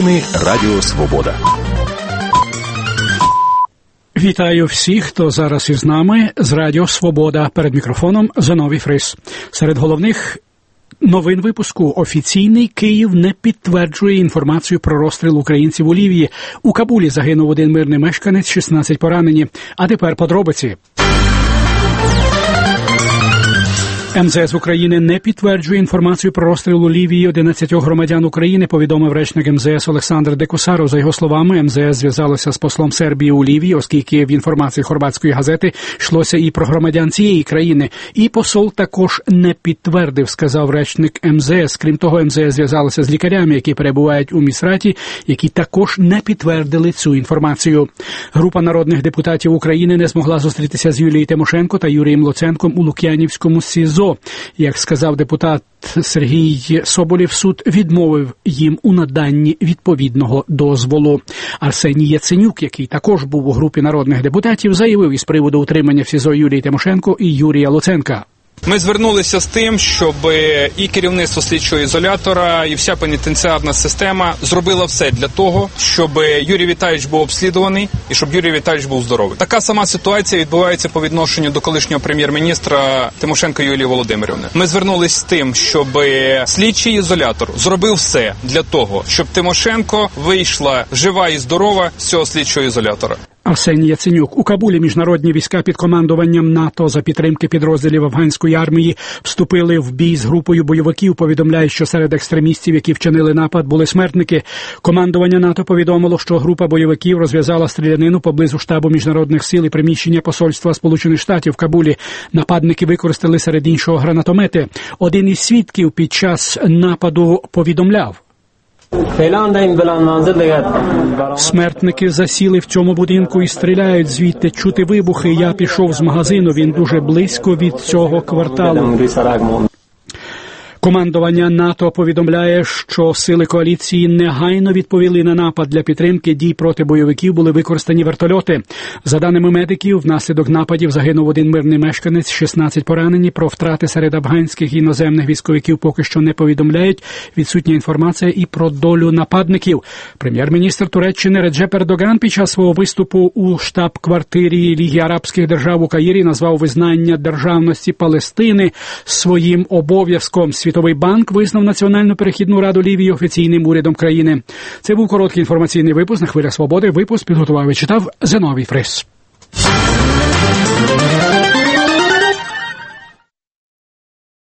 Новини Радіо Свобода. Вітаю всіх, хто зараз із нами з Радіо Свобода. Перед мікрофоном Зиновій Фрис. Серед головних новин випуску: офіційний Київ не підтверджує інформацію про розстріл українців у Лівії. У Кабулі загинув один мирний мешканець, 16 поранені. А тепер подробиці. МЗС України не підтверджує інформацію про розстріл у Лівії 11 громадян України, повідомив речник МЗС Олександр Декусаров. За його словами, МЗС зв'язалося з послом Сербії у Лівії, оскільки в інформації хорватської газети йшлося і про громадян цієї країни. І посол також не підтвердив, сказав речник МЗС. Крім того, МЗС зв'язалося з лікарями, які перебувають у Місраті, які також не підтвердили цю інформацію. Група народних депутатів України не змогла зустрітися з Юлією Тимошенко та Юрієм Луценком у Лук'янівському СІЗО. Як сказав депутат Сергій Соболєв, суд відмовив їм у наданні відповідного дозволу. Арсеній Яценюк, який також був у групі народних депутатів, заявив із приводу утримання в СІЗО Юлії Тимошенко і Юрія Луценка. Ми звернулися з тим, щоб і керівництво слідчого ізолятора, і вся пенітенціарна система зробила все для того, щоб Юрій Віталійович був обслідуваний і щоб Юрій Віталійович був здоровий. Така сама ситуація відбувається по відношенню до колишнього прем'єр-міністра Тимошенко Юлії Володимирівни. Ми звернулися з тим, щоб слідчий ізолятор зробив все для того, щоб Тимошенко вийшла жива і здорова з цього слідчого ізолятора. Арсеній Яценюк. У Кабулі міжнародні війська під командуванням НАТО за підтримки підрозділів афганської армії вступили в бій з групою бойовиків. Повідомляють, що серед екстремістів, які вчинили напад, були смертники. Командування НАТО повідомило, що група бойовиків розв'язала стрілянину поблизу штабу міжнародних сил і приміщення посольства Сполучених Штатів в Кабулі. Нападники використали серед іншого гранатомети. Один із свідків під час нападу повідомляв: смертники засіли в цьому будинку і стріляють звідти. Чути вибухи. Я пішов з магазину, він дуже близько від цього кварталу. Командування НАТО повідомляє, що сили коаліції негайно відповіли на напад. Для підтримки дій проти бойовиків були використані вертольоти. За даними медиків, внаслідок нападів загинув один мирний мешканець, 16 поранені. Про втрати серед афганських і іноземних військовиків поки що не повідомляють. Відсутня інформація і про долю нападників. Прем'єр-міністр Туреччини Реджеп Ердоган під час свого виступу у штаб-квартирі Ліги Арабських Держав у Каїрі назвав визнання державності Палестини своїм обов'язком. Світовий банк визнав Національну перехідну раду Лівії офіційним урядом країни. Це був короткий інформаційний випуск на Хвилях Свободи. Випуск підготував і читав Зиновій Фрис.